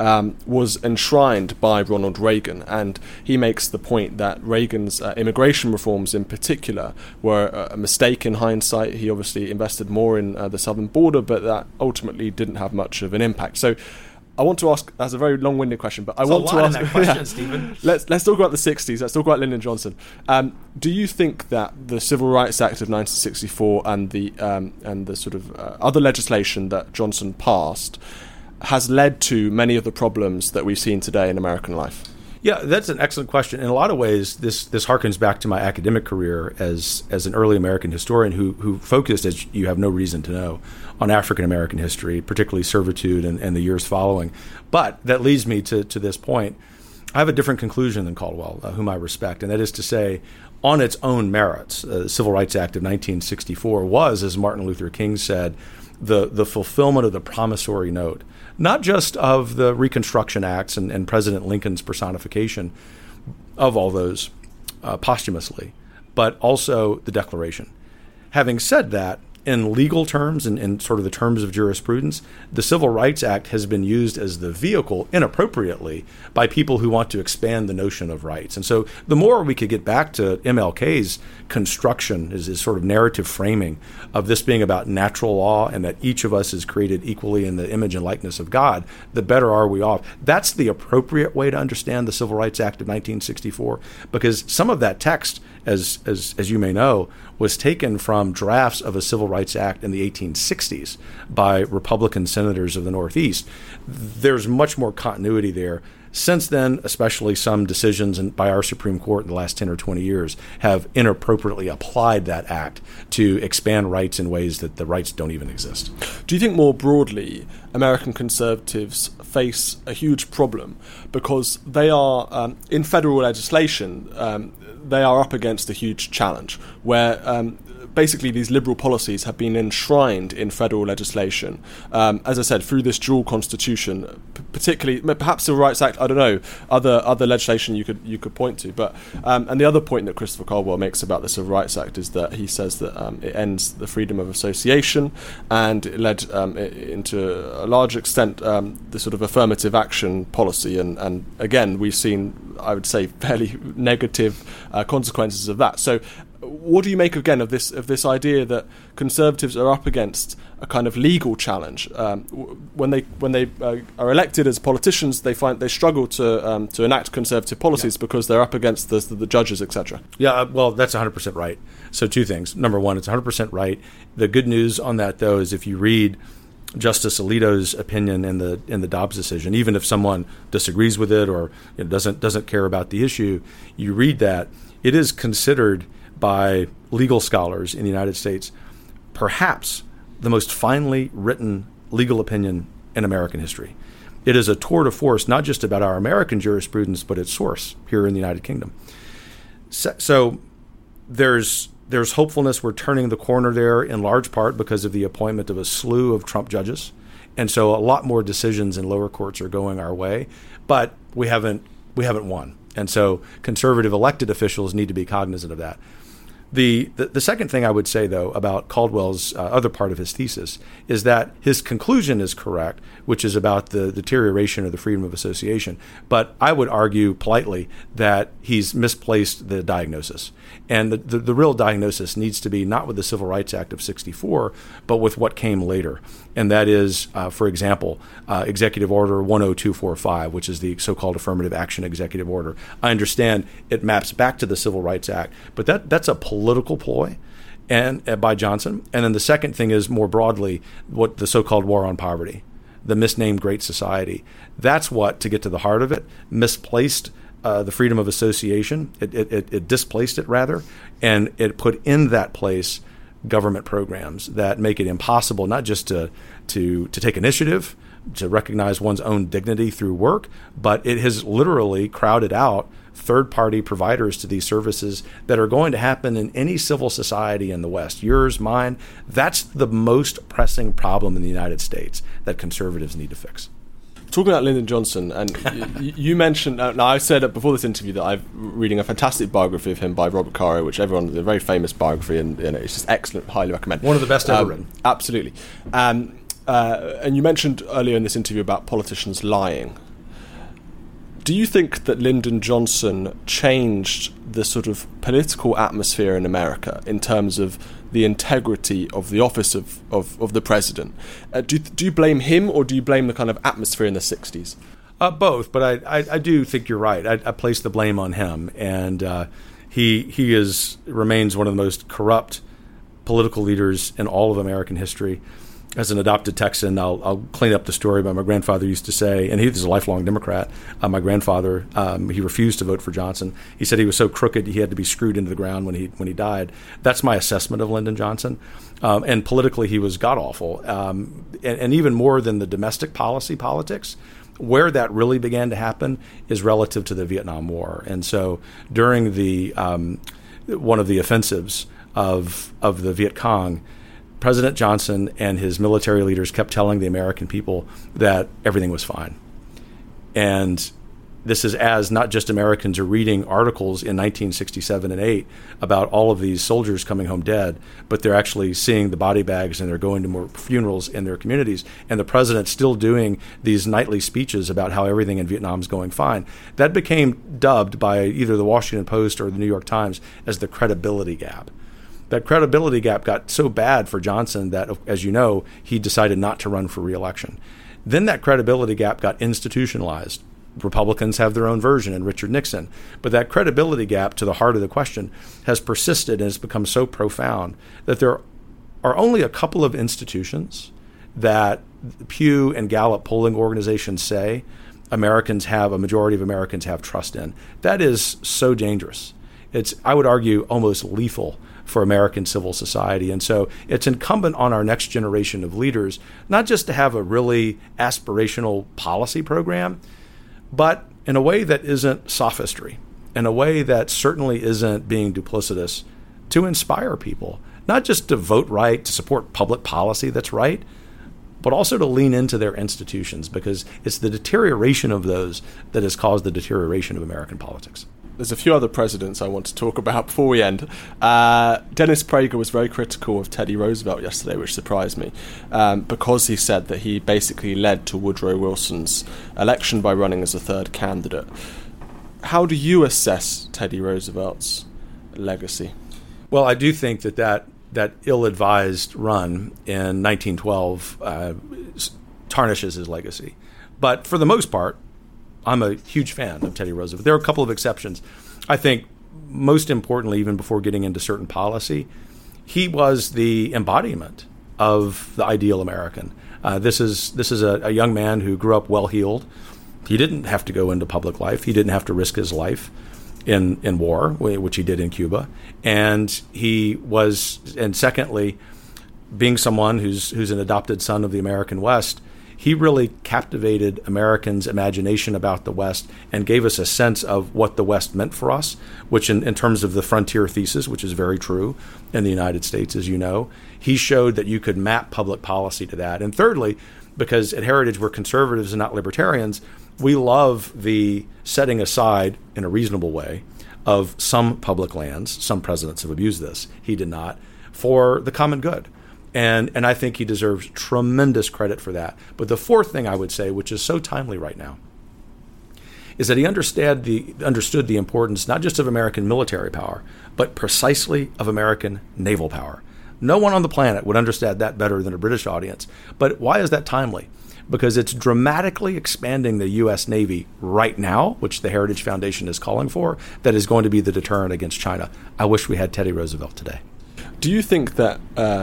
was enshrined by Ronald Reagan. And he makes the point that Reagan's immigration reforms in particular were a mistake in hindsight. He obviously invested more in the southern border, but that ultimately didn't have much of an impact. So I want to ask, that's a very long-winded question, but I want to ask... That question, Stephen. Let's talk about the 60s. Let's talk about Lyndon Johnson. Do you think that the Civil Rights Act of 1964 and the sort of other legislation that Johnson passed has led to many of the problems that we've seen today in American life? Yeah, that's an excellent question. In a lot of ways, this harkens back to my academic career as an early American historian who focused, as you have no reason to know, on African American history, particularly servitude and the years following. But that leads me to this point. I have a different conclusion than Caldwell, whom I respect, and that is to say, on its own merits, the Civil Rights Act of 1964 was, as Martin Luther King said, the fulfillment of the promissory note, not just of the Reconstruction Acts and President Lincoln's personification of all those posthumously, but also the Declaration. Having said that, in legal terms and in sort of the terms of jurisprudence, the Civil Rights Act has been used as the vehicle inappropriately by people who want to expand the notion of rights. And so the more we could get back to MLK's construction, his sort of narrative framing of this being about natural law and that each of us is created equally in the image and likeness of God, the better are we off. That's the appropriate way to understand the Civil Rights Act of 1964, because some of that text, as you may know, was taken from drafts of a Civil Rights Act in the 1860s by Republican senators of the Northeast. There's much more continuity there. Since then, especially some decisions by our Supreme Court in the last 10 or 20 years have inappropriately applied that act to expand rights in ways that the rights don't even exist. Do you think more broadly American conservatives face a huge problem because they are, in federal legislation, they are up against a huge challenge where basically these liberal policies have been enshrined in federal legislation, as I said, through this dual constitution, particularly perhaps the Civil Rights Act, I don't know, other legislation you could point to. But and the other point that Christopher Caldwell makes about the Civil Rights Act is that he says that it ends the freedom of association, and it led into a large extent the sort of affirmative action policy, and again we've seen, I would say, fairly negative consequences of that. So what do you make again of this idea that conservatives are up against a kind of legal challenge when they are elected as politicians? They find they struggle to enact conservative policies because they're up against the judges, etc. Yeah, well, that's 100% right. So two things. Number one, it's 100% right. The good news on that, though, is if you read Justice Alito's opinion in the Dobbs decision, even if someone disagrees with it or doesn't care about the issue, you read that, it is considered by legal scholars in the United States perhaps the most finely written legal opinion in American history. It is a tour de force, not just about our American jurisprudence, but its source here in the United Kingdom. So there's hopefulness. We're turning the corner there in large part because of the appointment of a slew of Trump judges. And so a lot more decisions in lower courts are going our way, but we haven't won. And so conservative elected officials need to be cognizant of that. The second thing I would say, though, about Caldwell's other part of his thesis is that his conclusion is correct, which is about the deterioration of the freedom of association. But I would argue politely that he's misplaced the diagnosis. And the real diagnosis needs to be not with the Civil Rights Act of 64, but with what came later. And that is, for example, Executive Order 10245, which is the so-called Affirmative Action Executive Order. I understand it maps back to the Civil Rights Act, but that's a political ploy and by Johnson. And then the second thing is more broadly what the so-called war on poverty, the misnamed Great Society. That's what, to get to the heart of it, misplaced the freedom of association. It displaced it, rather, and it put in that place government programs that make it impossible not just to take initiative, to recognize one's own dignity through work, but it has literally crowded out third-party providers to these services that are going to happen in any civil society in the West, yours, mine. That's the most pressing problem in the United States that conservatives need to fix. Talking about Lyndon Johnson, and you mentioned, now I said before this interview that I'm reading a fantastic biography of him by Robert Caro, which everyone, a very famous biography, and it's just excellent, highly recommend. One of the best ever written. Absolutely. And you mentioned earlier in this interview about politicians lying. Do you think that Lyndon Johnson changed the sort of political atmosphere in America in terms of the integrity of the office of the president? Do you blame him, or do you blame the kind of atmosphere in the 60s? Both, but I do think you're right. I place the blame on him, and he remains one of the most corrupt political leaders in all of American history. As an adopted Texan, I'll clean up the story, but my grandfather used to say, and he was a lifelong Democrat, my grandfather, he refused to vote for Johnson. He said he was so crooked he had to be screwed into the ground when he died. That's my assessment of Lyndon Johnson. And politically, he was god-awful. And even more than the domestic politics, where that really began to happen is relative to the Vietnam War. And so during the one of the offensives of the Viet Cong, President Johnson and his military leaders kept telling the American people that everything was fine. And this is as not just Americans are reading articles in 1967 and 8 about all of these soldiers coming home dead, but they're actually seeing the body bags and they're going to more funerals in their communities. And the president's still doing these nightly speeches about how everything in Vietnam is going fine. That became dubbed by either the Washington Post or the New York Times as the credibility gap. That credibility gap got so bad for Johnson that, as you know, he decided not to run for re-election. Then that credibility gap got institutionalized. Republicans have their own version in Richard Nixon. But that credibility gap to the heart of the question has persisted and has become so profound that there are only a couple of institutions that Pew and Gallup polling organizations say a majority of Americans have trust in. That is so dangerous. It's, I would argue, almost lethal for American civil society. And so it's incumbent on our next generation of leaders not just to have a really aspirational policy program, but in a way that isn't sophistry, in a way that certainly isn't being duplicitous, to inspire people, not just to vote right, to support public policy that's right, but also to lean into their institutions, because it's the deterioration of those that has caused the deterioration of American politics. There's a few other presidents I want to talk about before we end. Dennis Prager was very critical of Teddy Roosevelt yesterday, which surprised me, because he said that he basically led to Woodrow Wilson's election by running as a third candidate. How do you assess Teddy Roosevelt's legacy? Well, I do think that ill-advised run in 1912 tarnishes his legacy. But for the most part, I'm a huge fan of Teddy Roosevelt. There are a couple of exceptions. I think most importantly, even before getting into certain policy, he was the embodiment of the ideal American. This is a young man who grew up well-heeled. He didn't have to go into public life. He didn't have to risk his life in war, which he did in Cuba. And secondly, being someone who's an adopted son of the American West, he really captivated Americans' imagination about the West and gave us a sense of what the West meant for us, which in terms of the frontier thesis, which is very true in the United States, as you know, he showed that you could map public policy to that. And thirdly, because at Heritage we're conservatives and not libertarians, we love the setting aside in a reasonable way of some public lands. Some presidents have abused this. He did not, for the common good. And I think he deserves tremendous credit for that. But the fourth thing I would say, which is so timely right now, is that he understood the importance not just of American military power, but precisely of American naval power. No one on the planet would understand that better than a British audience. But why is that timely? Because it's dramatically expanding the U.S. Navy right now, which the Heritage Foundation is calling for, that is going to be the deterrent against China. I wish we had Teddy Roosevelt today. Do you think that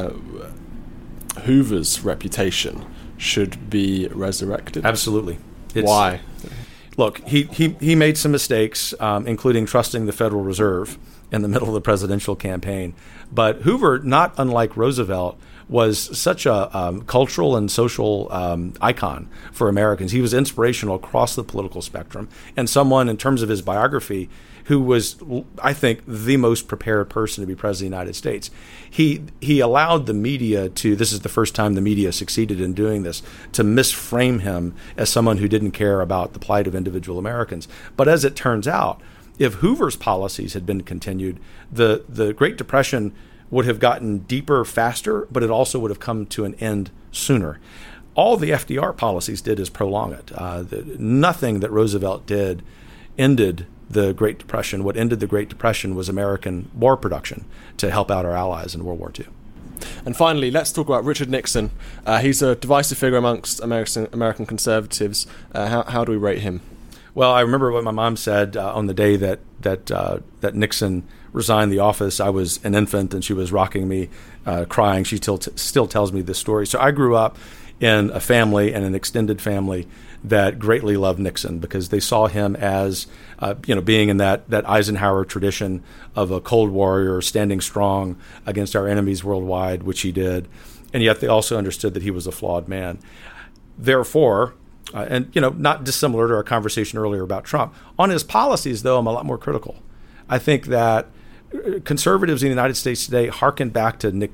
Hoover's reputation should be resurrected? Absolutely. Why? Look, he made some mistakes, including trusting the Federal Reserve in the middle of the presidential campaign. But Hoover, not unlike Roosevelt, was such a cultural and social icon for Americans. He was inspirational across the political spectrum, and someone, in terms of his biography, who was, I think, the most prepared person to be president of the United States. He allowed the media to, this is the first time the media succeeded in doing this, to misframe him as someone who didn't care about the plight of individual Americans. But as it turns out, if Hoover's policies had been continued, the Great Depression would have gotten deeper faster, but it also would have come to an end sooner. All the FDR policies did is prolong it. Nothing that Roosevelt did ended the Great Depression. What ended the Great Depression was American war production to help out our allies in World War II. And finally, let's talk about Richard Nixon. He's a divisive figure amongst American conservatives. How do we rate him? Well, I remember what my mom said on the day that Nixon resigned the office. I was an infant, and she was rocking me, crying. She still tells me this story. So I grew up in a family, and an extended family, that greatly loved Nixon because they saw him as, being in that Eisenhower tradition of a cold warrior standing strong against our enemies worldwide, which he did. And yet they also understood that he was a flawed man. Therefore, not dissimilar to our conversation earlier about Trump, on his policies, though, I'm a lot more critical. I think that conservatives in the United States today hearken back to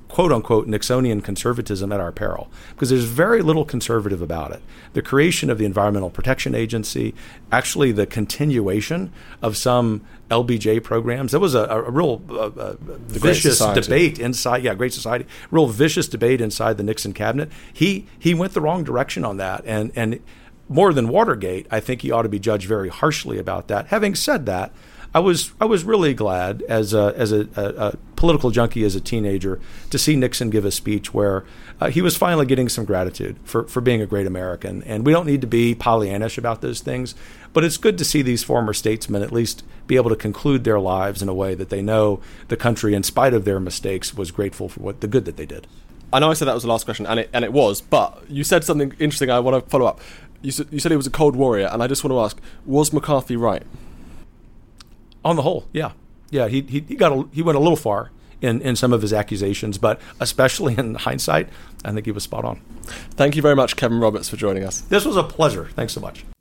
quote-unquote Nixonian conservatism at our peril, because there's very little conservative about it. The creation of the Environmental Protection Agency, actually the continuation of some LBJ programs. There was a real vicious debate inside, Great Society, real vicious debate inside the Nixon cabinet. He went the wrong direction on that, and more than Watergate, I think he ought to be judged very harshly about that. Having said that, I was really glad as a political junkie as a teenager to see Nixon give a speech where he was finally getting some gratitude for being a great American. And we don't need to be Pollyannish about those things, but it's good to see these former statesmen at least be able to conclude their lives in a way that they know the country, in spite of their mistakes, was grateful for the good that they did. I know I said that was the last question, and it was, but you said something interesting I want to follow up. You said he was a cold warrior, and I just want to ask, was McCarthy right? On the whole, yeah. He went a little far in some of his accusations, but especially in hindsight, I think he was spot on. Thank you very much, Kevin Roberts, for joining us. This was a pleasure. Thanks so much.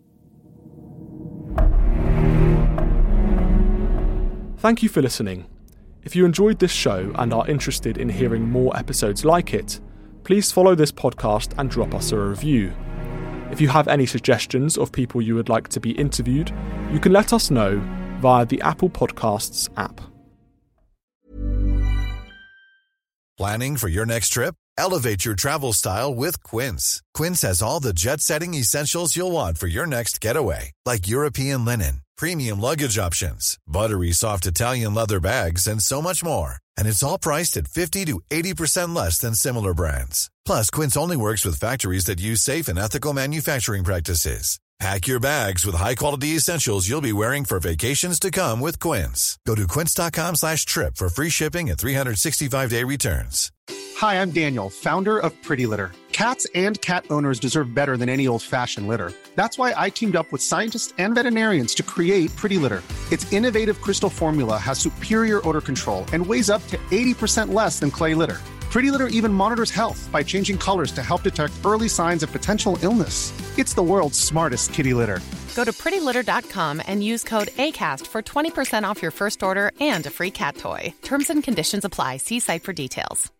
Thank you for listening. If you enjoyed this show and are interested in hearing more episodes like it, please follow this podcast and drop us a review. If you have any suggestions of people you would like to be interviewed, you can let us know via the Apple Podcasts app. Planning for your next trip? Elevate your travel style with Quince. Quince has all the jet-setting essentials you'll want for your next getaway, like European linen, premium luggage options, buttery soft Italian leather bags, and so much more. And it's all priced at 50 to 80% less than similar brands. Plus, Quince only works with factories that use safe and ethical manufacturing practices. Pack your bags with high-quality essentials you'll be wearing for vacations to come with Quince. Go to quince.com/trip for free shipping and 365-day returns. Hi, I'm Daniel, founder of Pretty Litter. Cats and cat owners deserve better than any old-fashioned litter. That's why I teamed up with scientists and veterinarians to create Pretty Litter. Its innovative crystal formula has superior odor control and weighs up to 80% less than clay litter. Pretty Litter even monitors health by changing colors to help detect early signs of potential illness. It's the world's smartest kitty litter. Go to prettylitter.com and use code ACAST for 20% off your first order and a free cat toy. Terms and conditions apply. See site for details.